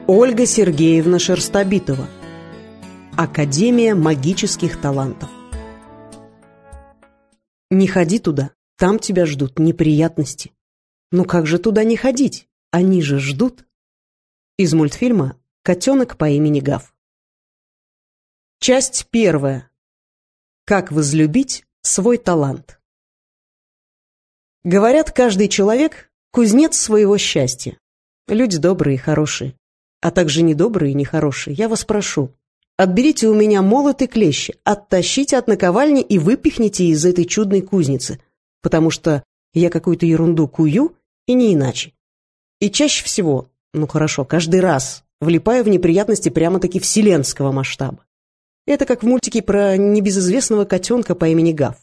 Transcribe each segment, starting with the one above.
Ольга Сергеевна Шерстобитова. Академия магических талантов. Не ходи туда, там тебя ждут неприятности. Ну как же туда не ходить? Они же ждут. Из мультфильма «Котенок по имени Гав». Часть первая. Как возлюбить свой талант. Говорят, каждый человек – кузнец своего счастья. Люди добрые и хорошие, а также недобрые и нехорошие. Я вас прошу, отберите у меня молот и клещи, оттащите от наковальни и выпихните из этой чудной кузницы, потому что я какую-то ерунду кую и не иначе. И чаще всего, каждый раз влипаю в неприятности прямо-таки вселенского масштаба. Это как в мультике про небезызвестного котенка по имени Гав.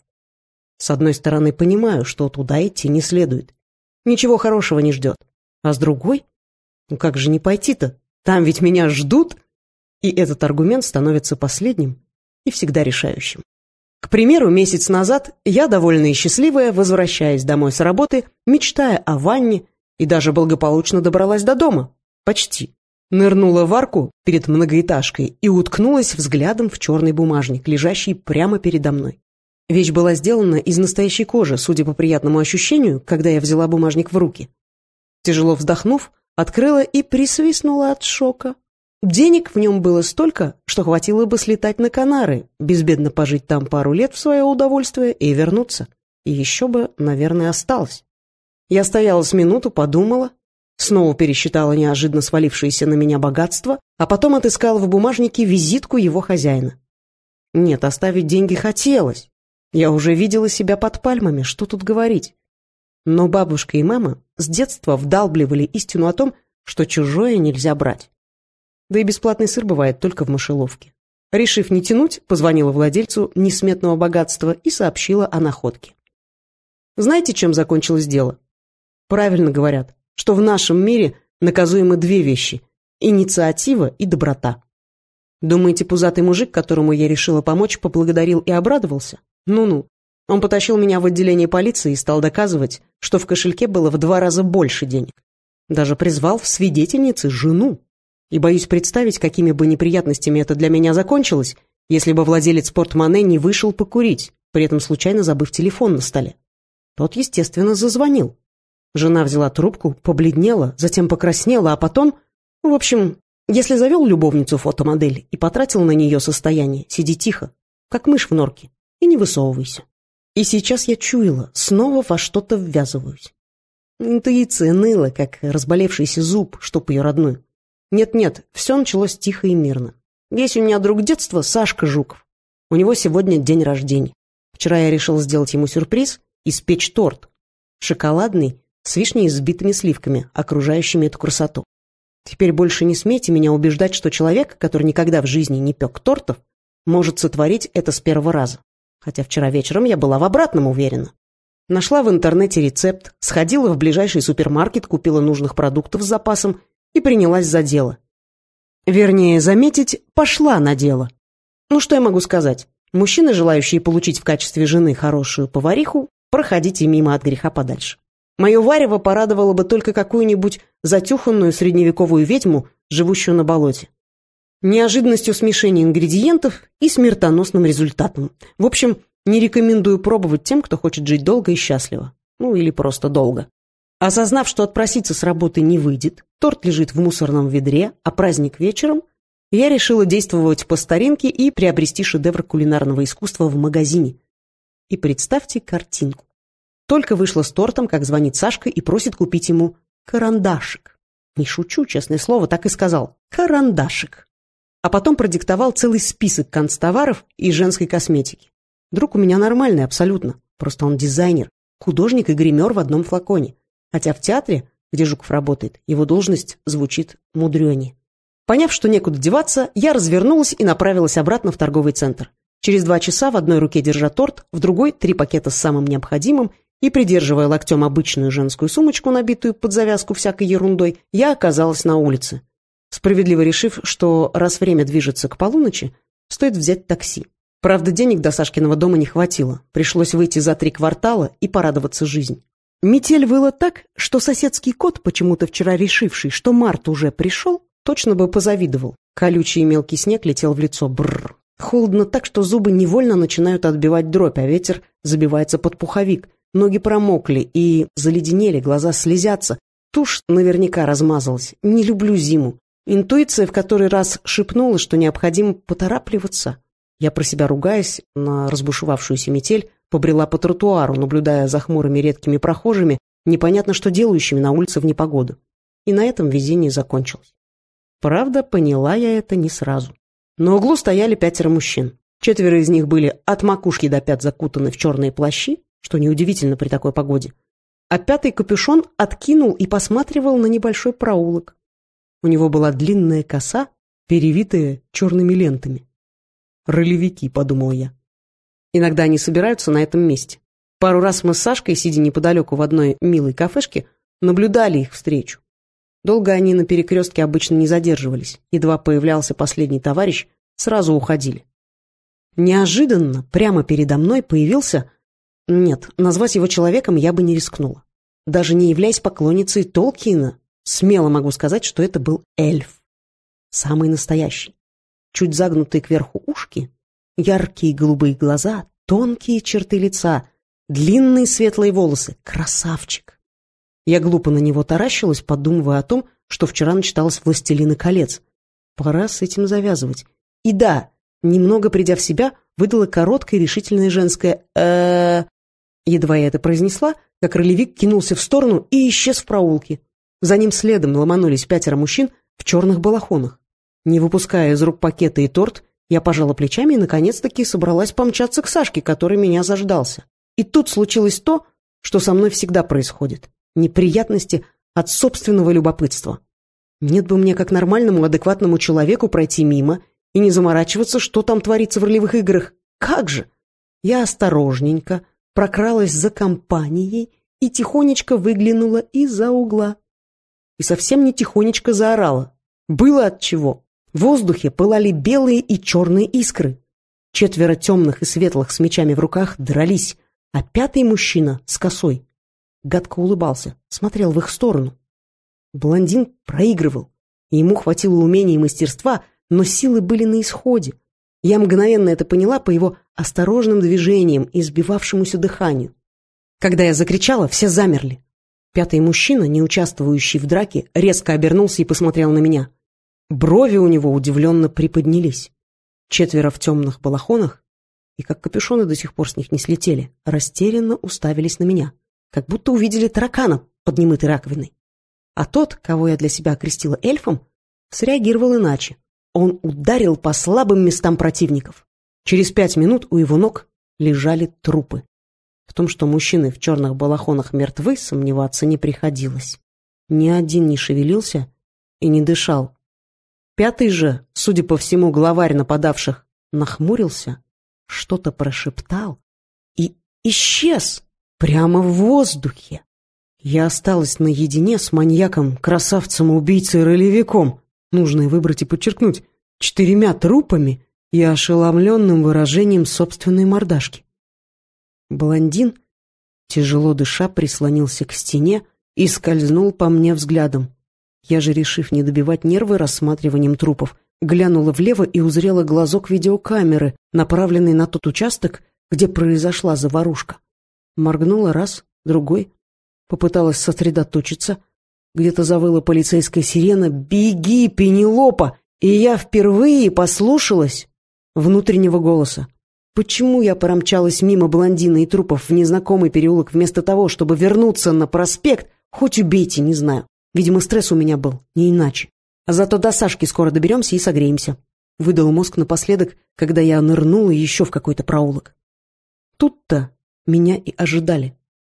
С одной стороны, понимаю, что туда идти не следует. Ничего хорошего не ждет. А с другой, как же не пойти-то? Там ведь меня ждут. И этот аргумент становится последним и всегда решающим. К примеру, месяц назад я, довольная и счастливая, возвращаясь домой с работы, мечтая о ванне, и даже благополучно добралась до дома. Почти. Нырнула в арку перед многоэтажкой и уткнулась взглядом в черный бумажник, лежащий прямо передо мной. Вещь была сделана из настоящей кожи, судя по приятному ощущению, когда я взяла бумажник в руки. Тяжело вздохнув, открыла и присвистнула от шока. Денег в нем было столько, что хватило бы слетать на Канары, безбедно пожить там пару лет в свое удовольствие и вернуться. И еще бы, наверное, осталось. Я стояла с минуту, подумала, снова пересчитала неожиданно свалившееся на меня богатство, а потом отыскала в бумажнике визитку его хозяина. Нет, оставить деньги хотелось. Я уже видела себя под пальмами, что тут говорить. Но бабушка и мама с детства вдалбливали истину о том, что чужое нельзя брать. Да и бесплатный сыр бывает только в мышеловке. Решив не тянуть, позвонила владельцу несметного богатства и сообщила о находке. Знаете, чем закончилось дело? Правильно говорят, что в нашем мире наказуемы две вещи – инициатива и доброта. Думаете, пузатый мужик, которому я решила помочь, поблагодарил и обрадовался? Ну-ну. Он потащил меня в отделение полиции и стал доказывать, что в кошельке было в 2 раза больше денег. Даже призвал в свидетельницы жену. И боюсь представить, какими бы неприятностями это для меня закончилось, если бы владелец портмоне не вышел покурить, при этом случайно забыв телефон на столе. Тот, естественно, зазвонил. Жена взяла трубку, побледнела, затем покраснела, а потом... В общем, если завел любовницу фотомодель и потратил на нее состояние, сиди тихо, как мышь в норке, и не высовывайся. И сейчас я чуяла, снова во что-то ввязываюсь. Интуиция ныла, как разболевшийся зуб, чтоб ее родную. Нет-нет, все началось тихо и мирно. Есть у меня друг детства Сашка Жуков. У него сегодня день рождения. Вчера я решил сделать ему сюрприз, испечь торт. Шоколадный, с вишней и взбитыми сливками, окружающими эту красоту. Теперь больше не смейте меня убеждать, что человек, который никогда в жизни не пек тортов, может сотворить это с первого раза. Хотя вчера вечером я была в обратном уверена. Нашла в интернете рецепт, сходила в ближайший супермаркет, купила нужных продуктов с запасом и принялась за дело. Вернее, заметить, пошла на дело. Ну что я могу сказать? Мужчины, желающие получить в качестве жены хорошую повариху, проходите мимо от греха подальше. Мое варево порадовало бы только какую-нибудь затюханную средневековую ведьму, живущую на болоте. Неожиданностью смешения ингредиентов и смертоносным результатом. В общем, не рекомендую пробовать тем, кто хочет жить долго и счастливо. Ну, или просто долго. Осознав, что отпроситься с работы не выйдет, торт лежит в мусорном ведре, а праздник вечером, я решила действовать по старинке и приобрести шедевр кулинарного искусства в магазине. И представьте картинку. Только вышла с тортом, как звонит Сашка и просит купить ему карандашик. Не шучу, честное слово, так и сказал. Карандашик. А потом продиктовал целый список канцтоваров и женской косметики. Друг у меня нормальный абсолютно, просто он дизайнер, художник и гример в одном флаконе. Хотя в театре, где Жуков работает, его должность звучит мудрёнее. Поняв, что некуда деваться, я развернулась и направилась обратно в торговый центр. Через 2 часа в одной руке держа торт, в другой 3 пакета с самым необходимым и, придерживая локтем обычную женскую сумочку, набитую под завязку всякой ерундой, я оказалась на улице, справедливо решив, что раз время движется к полуночи, стоит взять такси. Правда, денег до Сашкиного дома не хватило, пришлось выйти за 3 квартала и порадоваться жизни. Метель выла так, что соседский кот, почему-то вчера решивший, что март уже пришел, точно бы позавидовал. Колючий и мелкий снег летел в лицо. Бррр. Холодно так, что зубы невольно начинают отбивать дробь, а ветер забивается под пуховик. Ноги промокли и заледенели, глаза слезятся. Тушь наверняка размазалась. Не люблю зиму. Интуиция в который раз шепнула, что необходимо поторапливаться. Я про себя ругаясь на разбушевавшуюся метель, побрела по тротуару, наблюдая за хмурыми редкими прохожими, непонятно что делающими на улице в непогоду. И на этом везение закончилось. Правда, поняла я это не сразу. На углу стояли 5 мужчин. 4 из них были от макушки до пят закутаны в черные плащи, что неудивительно при такой погоде, а 5-й капюшон откинул и посматривал на небольшой проулок. У него была длинная коса, перевитая черными лентами. «Ролевики», — подумал я. Иногда они собираются на этом месте. Пару раз мы с Сашкой, сидя неподалеку в одной милой кафешке, наблюдали их встречу. Долго они на перекрестке обычно не задерживались. Едва появлялся последний товарищ, сразу уходили. Неожиданно прямо передо мной появился... Нет, назвать его человеком я бы не рискнула. Даже не являясь поклонницей Толкиена, смело могу сказать, что это был эльф. Самый настоящий. Чуть загнутые кверху ушки, яркие голубые глаза, тонкие черты лица, длинные светлые волосы. Красавчик. Я глупо на него таращилась, подумывая о том, что вчера начиталась «Властелина колец». Пора с этим завязывать. И да, немного придя в себя, выдала короткое и решительное женское Едва я это произнесла, как ролевик кинулся в сторону и исчез в проулке. За ним следом ломанулись 5 мужчин в черных балахонах. Не выпуская из рук пакеты и торт, я пожала плечами и наконец-таки собралась помчаться к Сашке, который меня заждался. И тут случилось то, что со мной всегда происходит. Неприятности от собственного любопытства. Нет бы мне, как нормальному, адекватному человеку, пройти мимо и не заморачиваться, что там творится в ролевых играх. Как же! Я осторожненько прокралась за компанией и тихонечко выглянула из-за угла. И совсем не тихонечко заорала. Было отчего. В воздухе пылали белые и черные искры. 4 темных и светлых с мечами в руках дрались, а 5-й мужчина с косой гадко улыбался, смотрел в их сторону. Блондин проигрывал, и ему хватило умения и мастерства, но силы были на исходе. Я мгновенно это поняла по его осторожным движениям и сбивавшемуся дыханию. Когда я закричала, все замерли. 5-й мужчина, не участвующий в драке, резко обернулся и посмотрел на меня. Брови у него удивленно приподнялись. 4 в темных балахонах, и как капюшоны до сих пор с них не слетели, растерянно уставились на меня, как будто увидели таракана под немытой раковиной. А тот, кого я для себя окрестила эльфом, среагировал иначе. Он ударил по слабым местам противников. Через 5 минут у его ног лежали трупы. В том, что мужчины в черных балахонах мертвы, сомневаться не приходилось. Ни один не шевелился и не дышал. 5-й же, судя по всему, главарь нападавших, нахмурился, что-то прошептал и исчез прямо в воздухе. Я осталась наедине с маньяком, красавцем, убийцей, ролевиком, нужно и выбрать и подчеркнуть, 4 трупами и ошеломленным выражением собственной мордашки. Блондин, тяжело дыша, прислонился к стене и скользнул по мне взглядом. Я же, решив не добивать нервы рассматриванием трупов, глянула влево и узрела глазок видеокамеры, направленный на тот участок, где произошла заварушка. Моргнула раз, другой, попыталась сосредоточиться. Где-то завыла полицейская сирена «Беги, Пенелопа!» И я впервые послушалась внутреннего голоса. Почему я промчалась мимо блондина и трупов в незнакомый переулок вместо того, чтобы вернуться на проспект, хоть убейте, не знаю. Видимо, стресс у меня был, не иначе. А зато до Сашки скоро доберемся и согреемся. Выдал мозг напоследок, когда я нырнула еще в какой-то проулок. Тут-то меня и ожидали.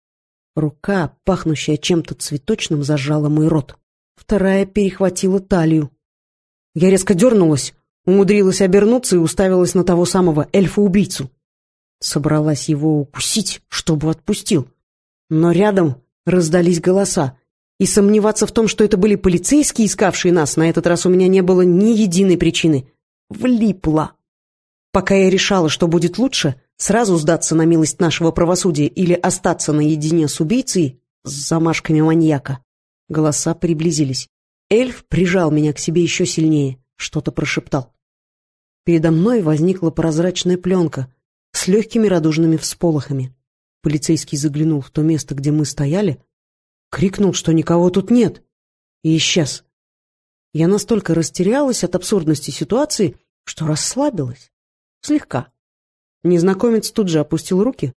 Рука, пахнущая чем-то цветочным, зажала мой рот. Вторая перехватила талию. Я резко дернулась, умудрилась обернуться и уставилась на того самого эльфа-убийцу. Собралась его укусить, чтобы отпустил. Но рядом раздались голоса. И сомневаться в том, что это были полицейские, искавшие нас, на этот раз у меня не было ни единой причины. Влипла. Пока я решала, что будет лучше, сразу сдаться на милость нашего правосудия или остаться наедине с убийцей с замашками маньяка, голоса приблизились. Эльф прижал меня к себе еще сильнее, что-то прошептал. Передо мной возникла прозрачная пленка с легкими радужными всполохами. Полицейский заглянул в то место, где мы стояли, крикнул, что никого тут нет, и исчез. Я настолько растерялась от абсурдности ситуации, что расслабилась. Слегка. Незнакомец тут же опустил руки,